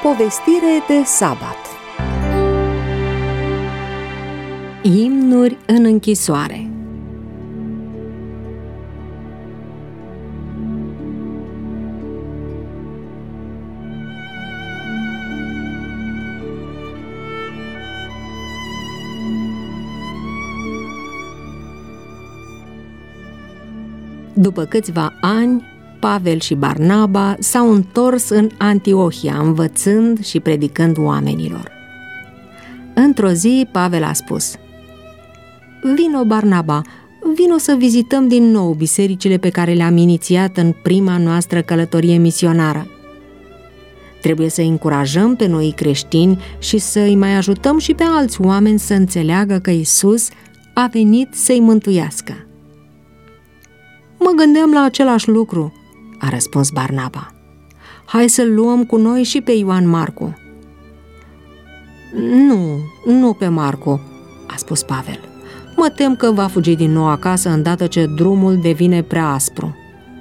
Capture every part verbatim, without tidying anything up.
Povestire de sabat. Imnuri în închisoare. După câțiva ani, Pavel și Barnaba s-au întors în Antiohia, învățând și predicând oamenilor. Într-o zi, Pavel a spus: „Vino, Barnaba, vino să vizităm din nou bisericile pe care le-am inițiat în prima noastră călătorie misionară. Trebuie să încurajăm pe noi creștini și să îi mai ajutăm și pe alți oameni să înțeleagă că Iisus a venit să-i mântuiască.” „Mă gândeam la același lucru,” a răspuns Barnaba. „Hai să-l luăm cu noi și pe Ioan Marcu.” Nu, nu pe Marcu,” a spus Pavel. „Mă tem că va fugi din nou acasă îndată ce drumul devine prea aspru.”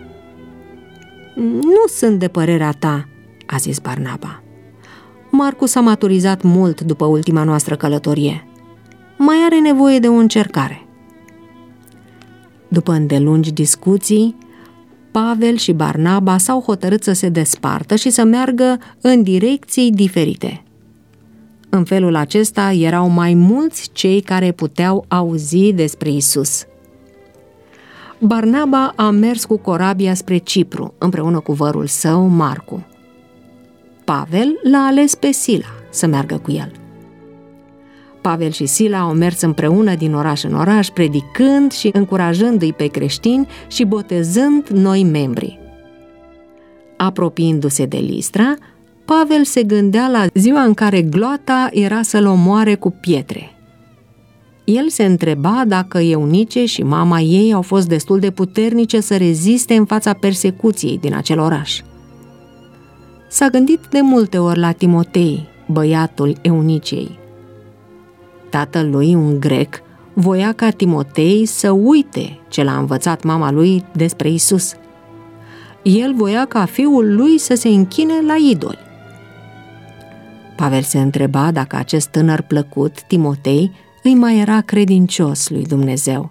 „Nu sunt de părerea ta,” a zis Barnaba. „Marcu s-a maturizat mult după ultima noastră călătorie. Mai are nevoie de o încercare.” După îndelungi discuții, Pavel și Barnaba s-au hotărât să se despartă și să meargă în direcții diferite. În felul acesta erau mai mulți cei care puteau auzi despre Iisus. Barnaba a mers cu corabia spre Cipru, împreună cu vărul său, Marcu. Pavel l-a ales pe Sila să meargă cu el. Pavel și Sila au mers împreună din oraș în oraș, predicând și încurajându-i pe creștini și botezând noi membri. Apropiindu-se de Listra, Pavel se gândea la ziua în care gloata era să-l omoare cu pietre. El se întreba dacă Eunice și mama ei au fost destul de puternice să reziste în fața persecuției din acel oraș. S-a gândit de multe ori la Timotei, băiatul Eunicei. Tatălui, un grec, voia ca Timotei să uite ce l-a învățat mama lui despre Iisus. El voia ca fiul lui să se închine la idoli. Pavel se întreba dacă acest tânăr plăcut, Timotei, îi mai era credincios lui Dumnezeu.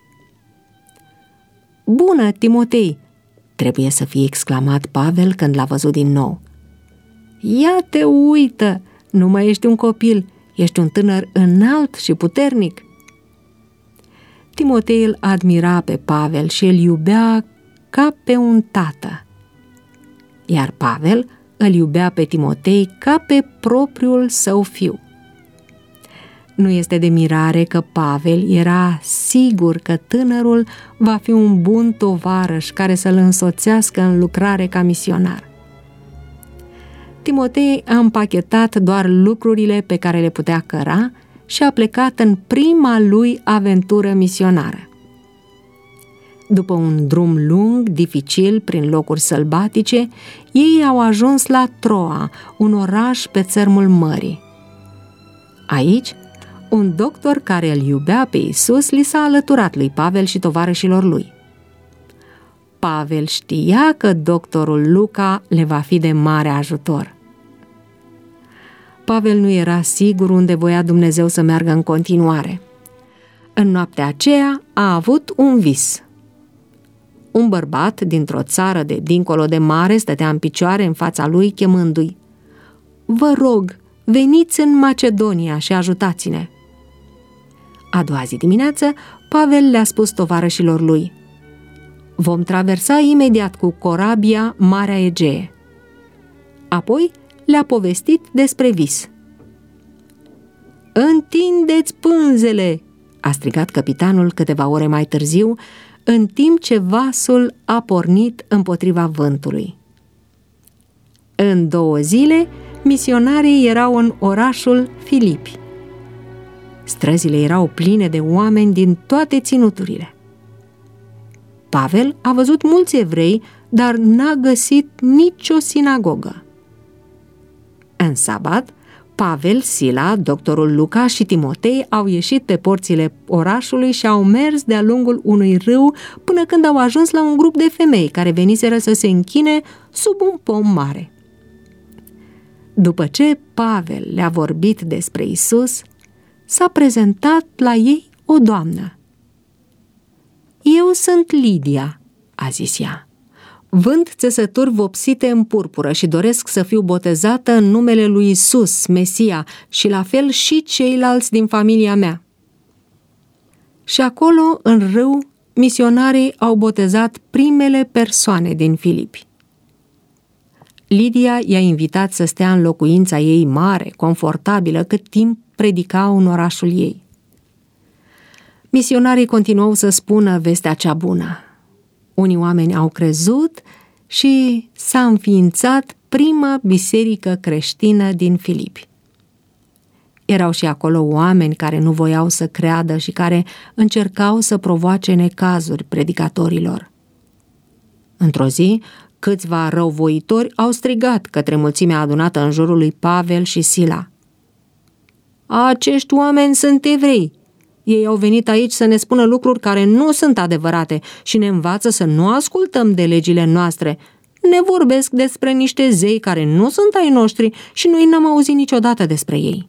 „Bună, Timotei!” trebuie să fie exclamat Pavel când l-a văzut din nou. „Ia te uită! Nu mai ești un copil! Ești un tânăr înalt și puternic.” Timotei îl admira pe Pavel și îl iubea ca pe un tată. Iar Pavel îl iubea pe Timotei ca pe propriul său fiu. Nu este de mirare că Pavel era sigur că tânărul va fi un bun tovarăș care să-l însoțească în lucrare ca misionar. Timotei a împachetat doar lucrurile pe care le putea căra și a plecat în prima lui aventură misionară. După un drum lung, dificil, prin locuri sălbatice, ei au ajuns la Troa, un oraș pe țărmul mării. Aici, un doctor care îl iubea pe Iisus li s-a alăturat lui Pavel și tovarășilor lui. Pavel știa că doctorul Luca le va fi de mare ajutor. Pavel nu era sigur unde voia Dumnezeu să meargă în continuare. În noaptea aceea a avut un vis. Un bărbat dintr-o țară de dincolo de mare stătea în picioare în fața lui chemându-i: „Vă rog, veniți în Macedonia și ajutați-ne.” A doua zi dimineață, Pavel le-a spus tovarășilor lui: „Vom traversa imediat cu corabia Marea Egee.” Apoi le-a povestit despre vis. „Întindeți pânzele!” a strigat căpitanul câteva ore mai târziu, în timp ce vasul a pornit împotriva vântului. În două zile, misionarii erau în orașul Filipi. Străzile erau pline de oameni din toate ținuturile. Pavel a văzut mulți evrei, dar n-a găsit nicio sinagogă. În sabat, Pavel, Sila, doctorul Luca și Timotei au ieșit pe porțile orașului și au mers de-a lungul unui râu până când au ajuns la un grup de femei care veniseră să se închine sub un pom mare. După ce Pavel le-a vorbit despre Isus, s-a prezentat la ei o doamnă. „Eu sunt Lidia," a zis ea. „Vând țesături vopsite în purpură și doresc să fiu botezată în numele lui Isus, Mesia, și la fel și ceilalți din familia mea." Și acolo, în râu, misionarii au botezat primele persoane din Filipi. Lidia i-a invitat să stea în locuința ei mare, confortabilă, cât timp predica în orașul ei. Misionarii continuau să spună vestea cea bună. Unii oameni au crezut și s-a înființat prima biserică creștină din Filipi. Erau și acolo oameni care nu voiau să creadă și care încercau să provoace necazuri predicatorilor. Într-o zi, câțiva răuvoitori au strigat către mulțimea adunată în jurul lui Pavel și Sila: „Acești oameni sunt evrei. Ei au venit aici să ne spună lucruri care nu sunt adevărate și ne învață să nu ascultăm de legile noastre. Ne vorbesc despre niște zei care nu sunt ai noștri și noi n-am auzit niciodată despre ei."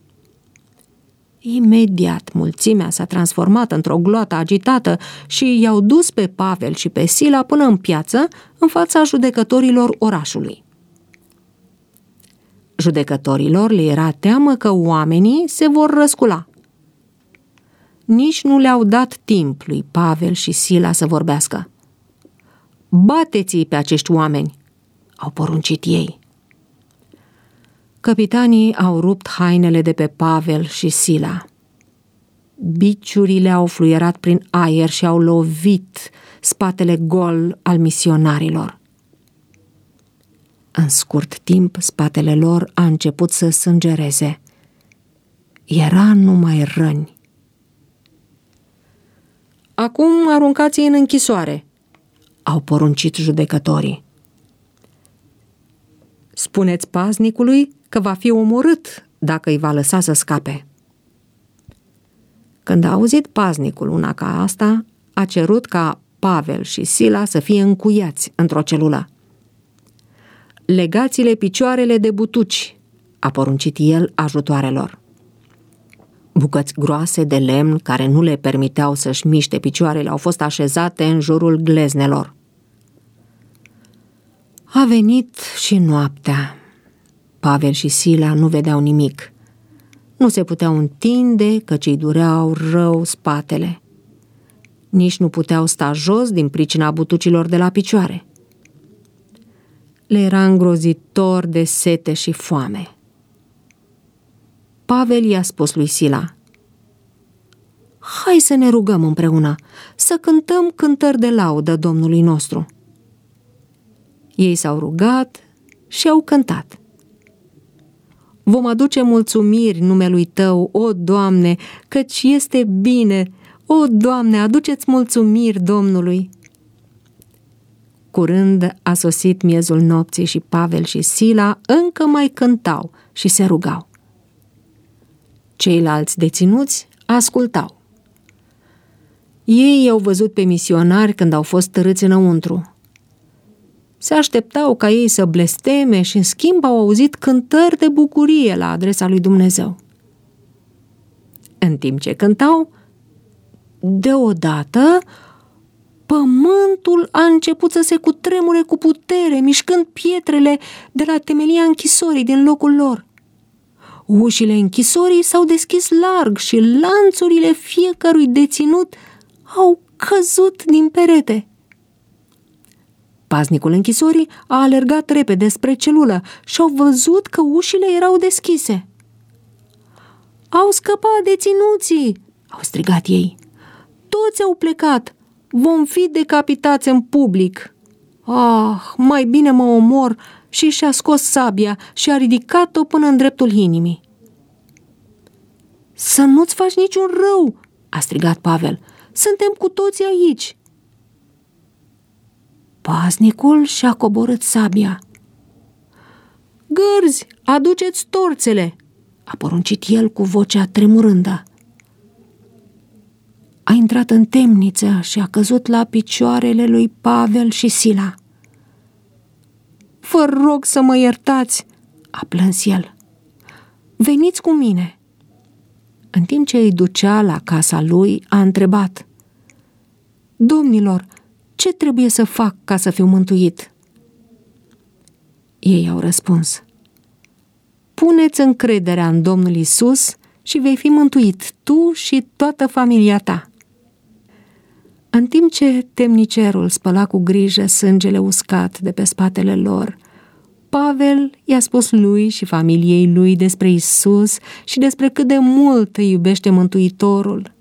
Imediat, mulțimea s-a transformat într-o gloată agitată și i-au dus pe Pavel și pe Sila până în piață, în fața judecătorilor orașului. Judecătorilor le era teamă că oamenii se vor răscula. Nici nu le-au dat timp lui Pavel și Sila să vorbească. „Bateți-i pe acești oameni!" au poruncit ei. Capitanii au rupt hainele de pe Pavel și Sila. Biciurile au fluierat prin aer și au lovit spatele gol al misionarilor. În scurt timp, spatele lor a început să sângereze. Era numai răni. „Acum aruncați-i în închisoare," au poruncit judecătorii. „Spuneți paznicului că va fi omorât dacă îi va lăsa să scape." Când a auzit paznicul una ca asta, a cerut ca Pavel și Sila să fie încuiați într-o celulă. „Legați-le picioarele de butuci," a poruncit el ajutoarelor. Bucăți groase de lemn care nu le permiteau să-și miște picioarele au fost așezate în jurul gleznelor. A venit și noaptea. Pavel și Sila nu vedeau nimic. Nu se puteau întinde, căci îi dureau rău spatele. Nici nu puteau sta jos din pricina butucilor de la picioare. Le era îngrozitor de sete și foame. Pavel i-a spus lui Sila: „Hai să ne rugăm împreună, să cântăm cântări de laudă Domnului nostru." Ei s-au rugat și au cântat: „Vom aduce mulțumiri numelui Tău, o Doamne, căci este bine. O Doamne, aduceți mulțumiri Domnului." Curând a sosit miezul nopții și Pavel și Sila încă mai cântau și se rugau. Ceilalți deținuți ascultau. Ei i-au văzut pe misionari când au fost târâți înăuntru. Se așteptau ca ei să blesteme și în schimb au auzit cântări de bucurie la adresa lui Dumnezeu. În timp ce cântau, deodată pământul a început să se cutremure cu putere, mișcând pietrele de la temelia închisorii din locul lor. Ușile închisorii s-au deschis larg și lanțurile fiecărui deținut au căzut din perete. Paznicul închisorii a alergat repede spre celulă și au văzut că ușile erau deschise. „Au scăpat deținuții!" au strigat ei. „Toți au plecat! Vom fi decapitați în public!" „Ah, mai bine mă omor!" și și-a scos sabia și a ridicat-o până în dreptul inimii. „Să nu-ți faci niciun rău!" a strigat Pavel. „Suntem cu toții aici!" Paznicul și-a coborât sabia. „Gărzi, aduceți torțele!" a poruncit el cu vocea tremurândă. A intrat în temniță și a căzut la picioarele lui Pavel și Sila. „Vă rog să mă iertați!" a a plâns el. Veniți cu mine! În timp ce îi ducea la casa lui, a întrebat: Domnilor, ce trebuie să fac ca să fiu mântuit? Ei au răspuns: Puneți încrederea în Domnul Iisus și vei fi mântuit, tu și toată familia ta. În timp ce temnicerul spăla cu grijă sângele uscat de pe spatele lor, Pavel i-a spus lui și familiei lui despre Iisus și despre cât de mult îi iubește Mântuitorul.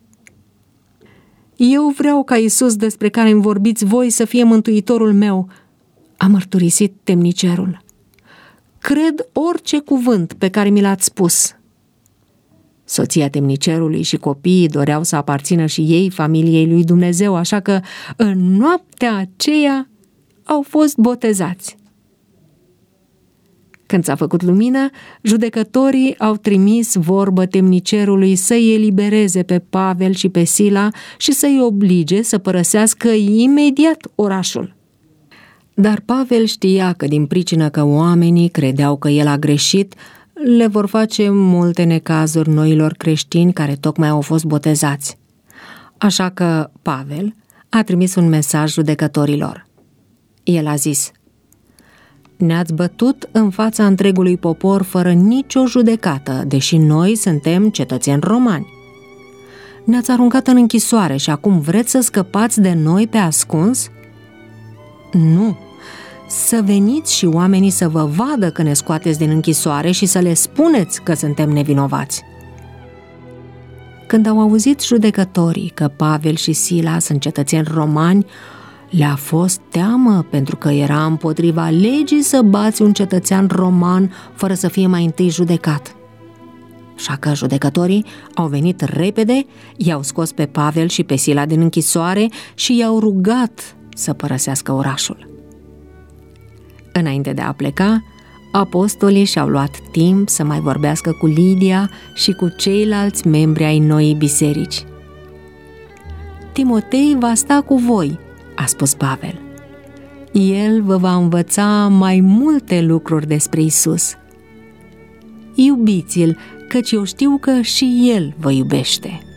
Eu vreau ca Iisus despre care îmi vorbiți voi să fie mântuitorul meu, a mărturisit temnicerul. Cred orice cuvânt pe care mi l-ați spus. Soția temnicerului și copiii doreau să aparțină și ei familiei lui Dumnezeu, așa că în noaptea aceea au fost botezați. Când s-a făcut lumină, judecătorii au trimis vorbă temnicerului să-i elibereze pe Pavel și pe Sila și să-i oblige să părăsească imediat orașul. Dar Pavel știa că din pricină că oamenii credeau că el a greșit, le vor face multe necazuri noilor creștini care tocmai au fost botezați. Așa că Pavel a trimis un mesaj judecătorilor. El a zis: Ne-ați bătut în fața întregului popor fără nicio judecată, deși noi suntem cetățeni romani. Ne-ați aruncat în închisoare și acum vreți să scăpați de noi pe ascuns? Nu! Să veniți și oamenii să vă vadă că ne scoateți din închisoare și să le spuneți că suntem nevinovați. Când au auzit judecătorii că Pavel și Sila sunt cetățeni romani, le-a fost teamă pentru că era împotriva legii să bați un cetățean roman fără să fie mai întâi judecat. Așa că judecătorii au venit repede, i-au scos pe Pavel și pe Sila din închisoare și i-au rugat să părăsească orașul. Înainte de a pleca, apostolii și-au luat timp să mai vorbească cu Lidia și cu ceilalți membri ai noii biserici. Timotei va sta cu voi, a spus Pavel. El vă va învăța mai multe lucruri despre Iisus. Iubiți-l, căci eu știu că și el vă iubește.